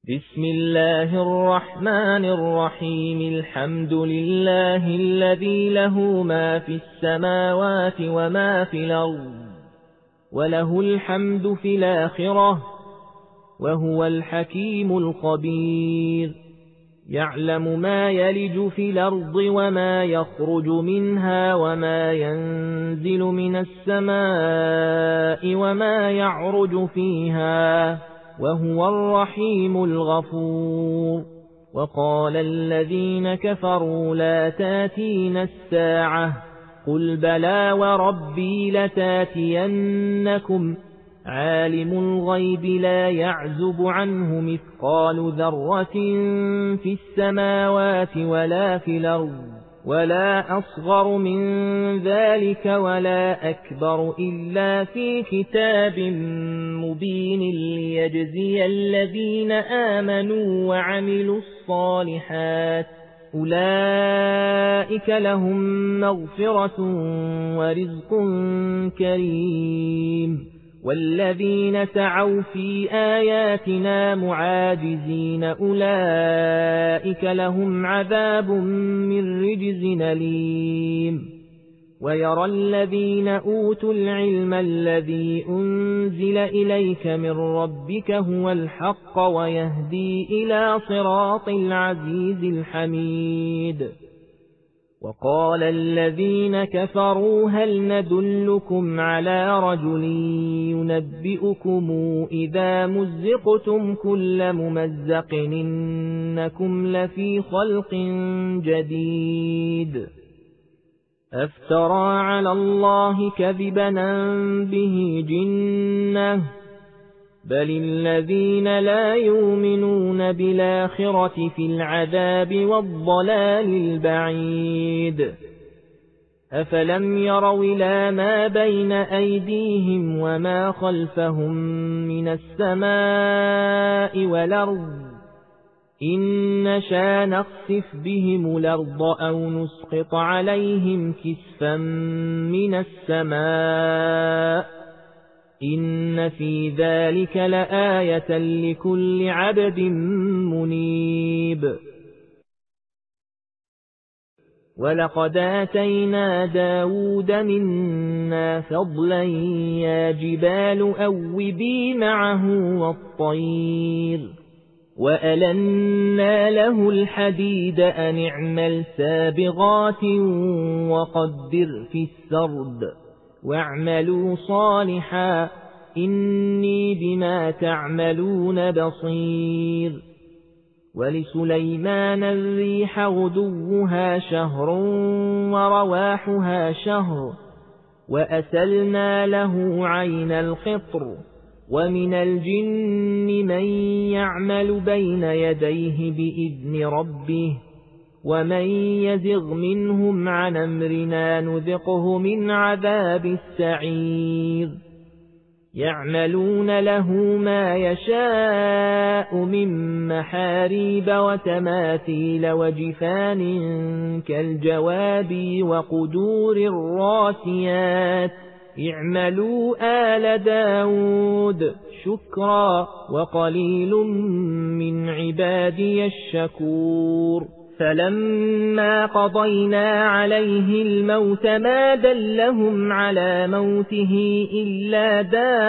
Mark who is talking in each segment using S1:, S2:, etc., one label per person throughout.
S1: بسم الله الرحمن الرحيم. الحمد لله الذي له ما في السماوات وما في الأرض وله الحمد في الآخرة وهو الحكيم الخبير. يعلم ما يلج في الأرض وما يخرج منها وما ينزل من السماء وما يعرج فيها وهو الرحيم الغفور. وقال الذين كفروا لا تاتين الساعة قل بلى وربي لتاتينكم عالم الغيب لا يعزب عنه مثقال ذرة في السماوات ولا في الأرض ولا أصغر من ذلك ولا أكبر إلا في كتاب مبين ليجزي الذين آمنوا وعملوا الصالحات أولئك لهم مغفرة ورزق كريم. والذين سعوا في آياتنا معاجزين أولئك لهم عذاب من رجز أليم. ويرى الذين أوتوا العلم الذي أنزل إليك من ربك هو الحق ويهدي إلى صراط العزيز الحميد. وقال الذين كفروا هل ندلكم على رجل ينبئكم إذا مزقتم كل ممزق إنكم لفي خلق جديد أفترى على الله كذبا به جنة بل الذين لا يؤمنون بالآخرة في العذاب والضلال البعيد. أفلم يروا إلى ما بين أيديهم وما خلفهم من السماء والأرض إن نشأ نخسف بهم الأرض أو نسقط عليهم كسفا من السماء إن في ذلك لآية لكل عبد منيب. ولقد آتينا داود منا فضلا يا جبال أوبي معه والطير وألنا له الحديد أن اعمل سابغات وقدر في السرد واعملوا صالحا إني بما تعملون بصير. ولسليمان الريح غدوها شهر ورواحها شهر وأسلنا له عين القطر ومن الجن من يعمل بين يديه بإذن ربه ومن يزغ منهم عن أمرنا نذقه من عذاب السعير. يعملون له ما يشاء من محاريب وتماثيل وجفان كالجواب وقدور الراسيات اعملوا آل داود شكرا وقليل من عبادي الشكور. فلما قضينا عليه الموت ما دلهم على موته إلا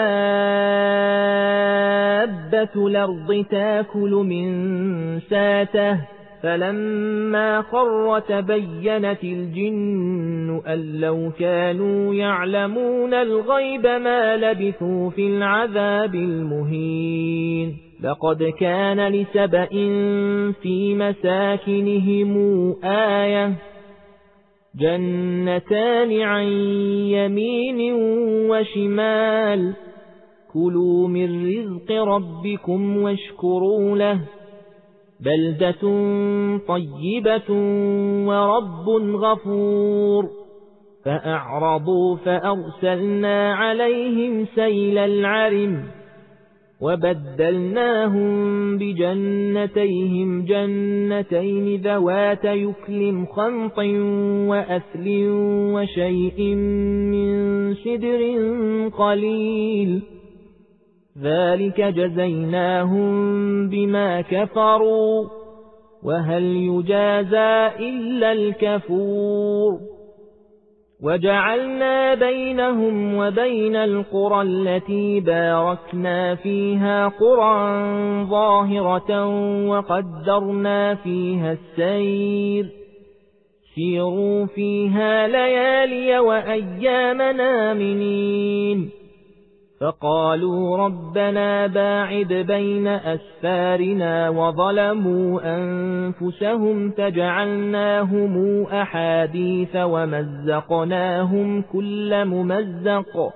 S1: دابة الأرض تاكل من ساته فلما خر تبينت الجن أن لو كانوا يعلمون الغيب ما لبثوا في العذاب المهين. لقد كان لسبأ في مساكنهم آية جنتان عن يمين وشمال كلوا من رزق ربكم واشكروا له بلدة طيبة ورب غفور. فأعرضوا فأرسلنا عليهم سيل العرم وبدلناهم بجنتيهم جنتين ذوات يكل خمط وأثل وشيء من سدر قليل ذلك جزيناهم بما كفروا وهل يجازى إلا الكفور وجعلنا بينهم وبين القرى التي باركنا فيها قرى ظاهرة وقدرنا فيها السير سيروا فيها ليالي وأيامنا آمنين فقالوا ربنا باعد بين أسفارنا وظلموا أنفسهم فجعلناهم أحاديث ومزقناهم كل ممزق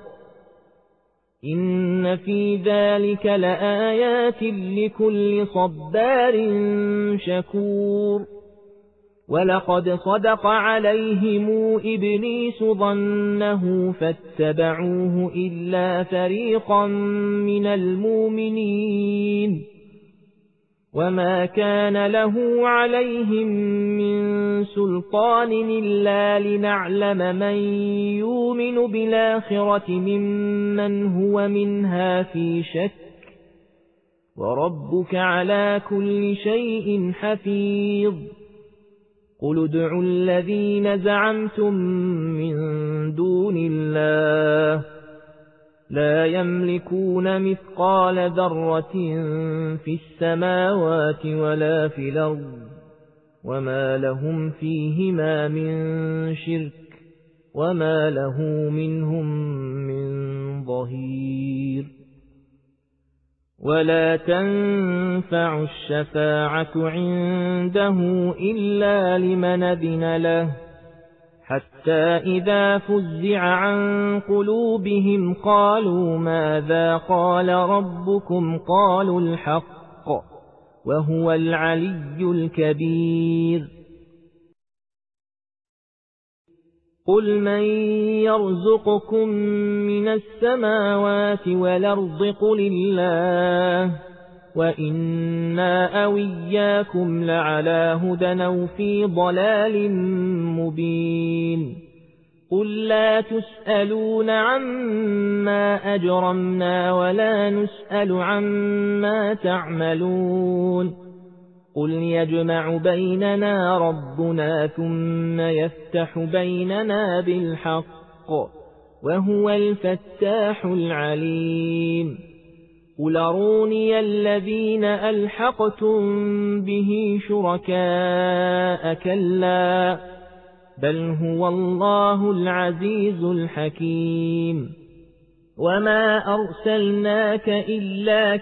S1: إن في ذلك لآيات لكل صبار شكور ولقد صدق عليهم إبليس ظنه فاتبعوه إلا فريقا من المؤمنين وما كان له عليهم من سلطان إلا لنعلم من يؤمن بالآخرة ممن هو منها في شك وربك على كل شيء حفيظ قل ادعوا الذين زعمتم من دون الله لا يملكون مثقال ذرة في السماوات ولا في الأرض وما لهم فيهما من شرك وما له منهم من ظهير ولا تنفع الشفاعة عنده إلا لمن أذن له حتى إذا فزع عن قلوبهم قالوا ماذا قال ربكم قالوا الحق وهو العلي الكبير قل من يرزقكم من السماوات والأرض قل الله وإنا أو إياكم لعلى هدى أو في ضلال مبين قل لا تسألون عما أجرمنا ولا نسأل عما تعملون قل يجمع بيننا ربنا ثم يفتح بيننا بالحق وهو الفتاح العليم قل أروني الذين ألحقتم به شركاء كلا بل هو الله العزيز الحكيم وما أرسلناك إلا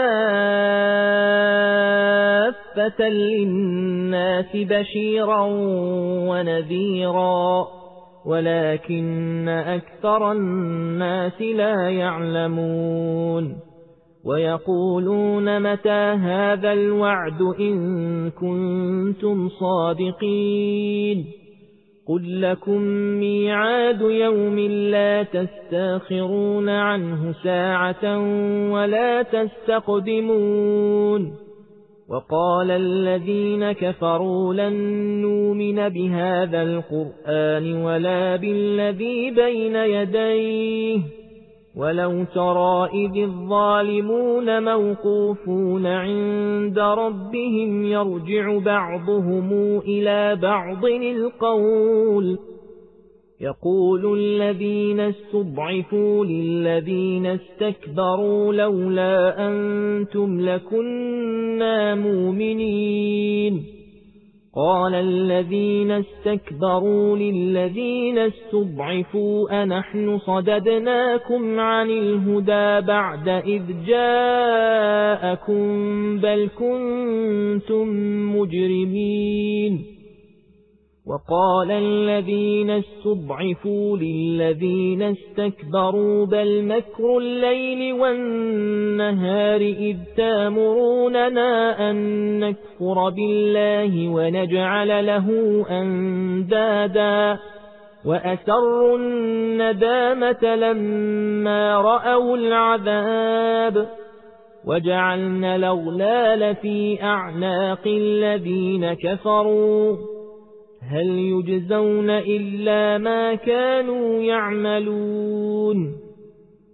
S1: كافة للناس بشيرا ونذيرا ولكن أكثر الناس لا يعلمون ويقولون متى هذا الوعد إن كنتم صادقين قل لكم ميعاد يوم لا تستاخرون عنه ساعة ولا تستقدمون وقال الذين كفروا لن نؤمن بهذا القرآن ولا بالذي بين يديه ولو ترى إذ الظالمون موقوفون عند ربهم يرجع بعضهم إلى بعض القول يقول الذين استضعفوا للذين استكبروا لولا أنتم لكنا مؤمنين قال الذين استكبروا للذين استضعفوا أنحن صددناكم عن الهدى بعد إذ جاءكم بل كنتم مجرمين وقال الذين استضعفوا للذين استكبروا بل مكر الليل والنهار إذ تامروننا أن نكفر بالله ونجعل له أندادا وأسروا الندامة لما رأوا العذاب وجعلنا الأغلال في أعناق الذين كفروا هل يجزون إلا ما كانوا يعملون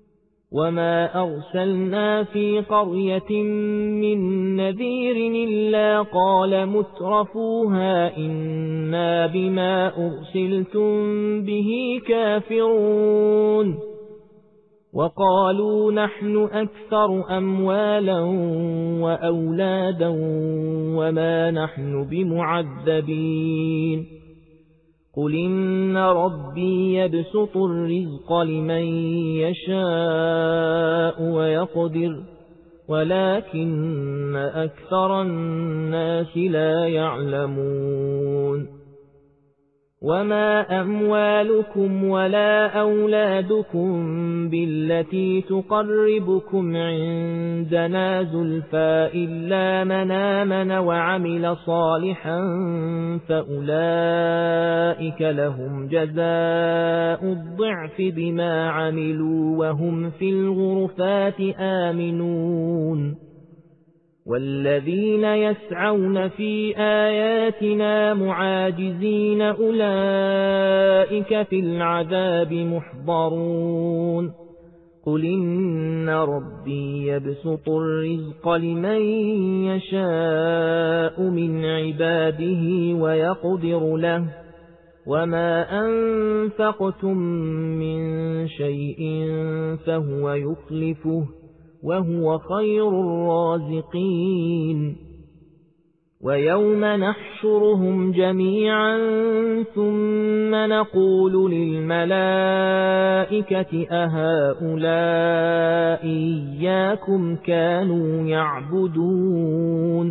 S1: وما أرسلنا في قرية من نذير إلا قال مترفوها إنا بما أرسلتم به كافرون وقالوا نحن أكثر أموالا وأولادا وما نحن بمعذبين قل إن ربي يبسط الرزق لمن يشاء ويقدر ولكن أكثر الناس لا يعلمون وما أموالكم ولا أولادكم بالتي تقربكم عندنا زلفى إلا من آمن وعمل صالحا فأولئك لهم جزاء الضعف بما عملوا وهم في الغرفات آمنون والذين يسعون في آياتنا معاجزين أولئك في العذاب محضرون قل إن ربي يبسط الرزق لمن يشاء من عباده ويقدر له وما أنفقتم من شيء فهو يخلفه وهو خير الرازقين ويوم نحشرهم جميعا ثم نقول للملائكة أهؤلاء إياكم كانوا يعبدون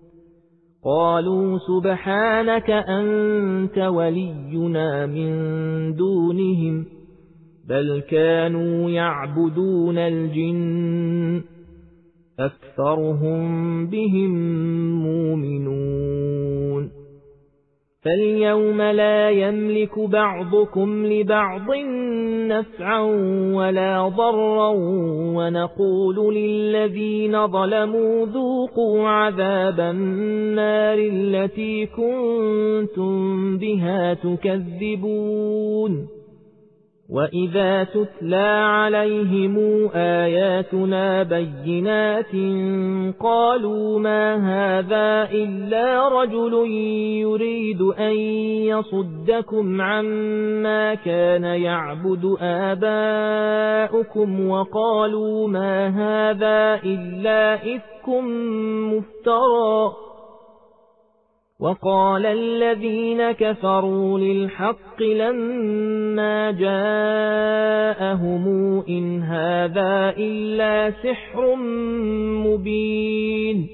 S1: قالوا سبحانك أنت ولينا من دونهم بل كانوا يعبدون الجن أكثرهم بهم مؤمنون فاليوم لا يملك بعضكم لبعض نفعا ولا ضرا ونقول للذين ظلموا ذوقوا عذاب النار التي كنتم بها تكذبون وإذا تتلى عليهم آياتنا بينات قالوا ما هذا إلا رجل يريد أن يصدكم عما كان يعبد آباؤكم وقالوا ما هذا إلا إفك مفترى وقال الذين كفروا للحق لما جاءهم إن هذا إلا سحر مبين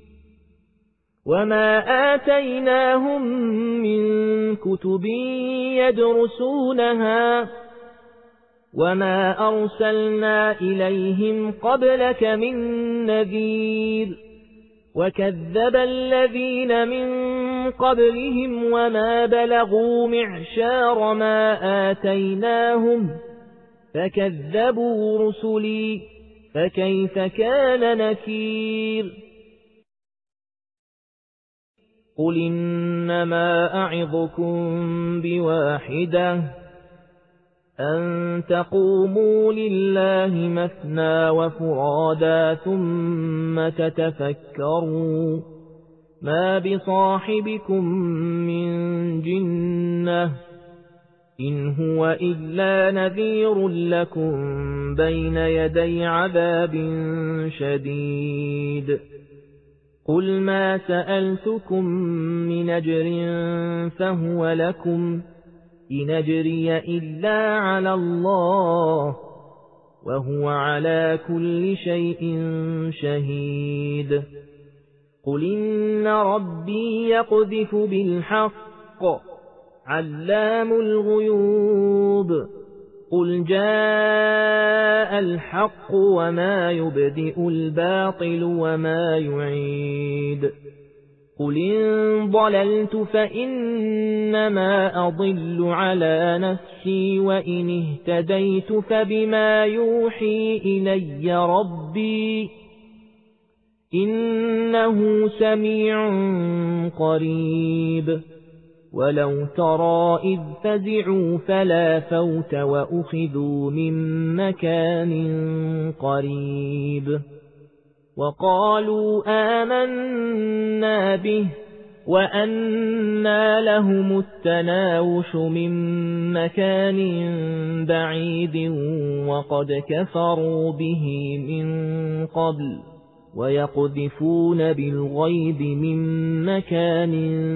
S1: وما آتيناهم من كتب يدرسونها وما أرسلنا إليهم قبلك من نذير وكذب الذين من قبلهم وما بلغوا معشار ما آتيناهم فكذبوا رسلي فكيف كان نكير قل إنما أعظكم بواحدة أن تقوموا لله مثنى وفرادا ثم تتفكروا ما بصاحبكم من جنة إن هو إلا نذير لكم بين يدي عذاب شديد قل ما سألتكم من أجر فهو لكم إن أجري إلا على الله وهو على كل شيء شهيد قل إن ربي يقذف بالحق علام الغيوب قل جاء الحق وما يبدئ الباطل وما يعيد قل إن ضللت فإنما أضل على نفسي وإن اهتديت فبما يوحي إلي ربي إنه سميع قريب ولو ترى إذ فزعوا فلا فوت وأخذوا من مكان قريب وقالوا آمنا به وأنى لهم التناوش من مكان بعيد وقد كفروا به من قبل ويقذفون بالغيب من مكان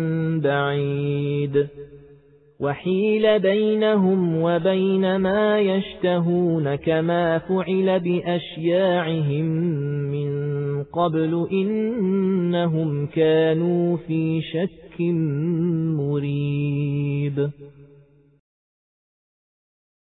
S1: بعيد وحيل بينهم وبين ما يشتهون كما فعل بأشياعهم من قبل إنهم كانوا في شك مريب